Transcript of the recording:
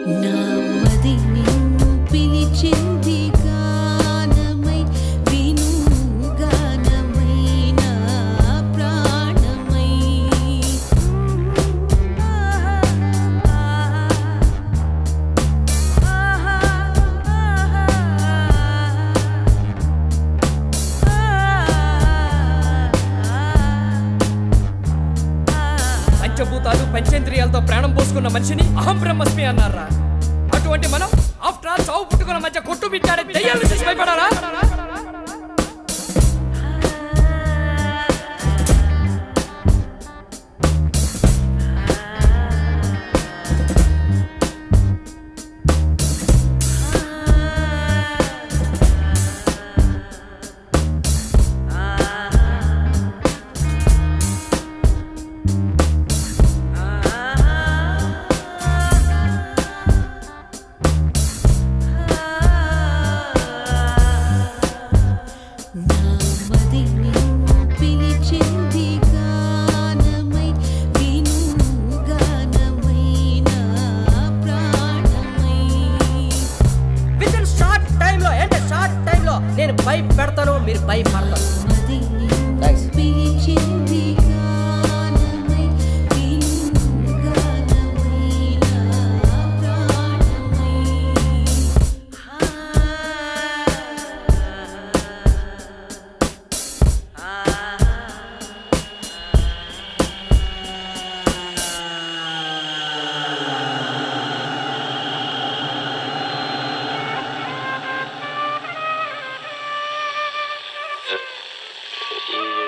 నా మది నిన్ను పిలిచింది గానమై విను గానమై నా ప్రాణమై పంచభూతాలు పంచేంద్రియాలతో ప్రాణం పోసుకున్న మనిషిని అహం బ్రహ్మస్మి అన్నారా? అటువంటి మనం ఆఫ్టర్ ఆల్ చావు పుట్టుకున్న మధ్య కొట్టు బిట్టాడే దయ్యాలను చూసి భయపడారా? నా మది నిన్ను పిలిచింది గానమై విను గానమై నా ప్రాణమై విత్ ఇన్ షార్ట్ టైంలో నేను భయపెడతాను, మీరు భయపడతారు. మది నిన్ను పిలిచింది గానమై విను గానమై నా ప్రాణమై You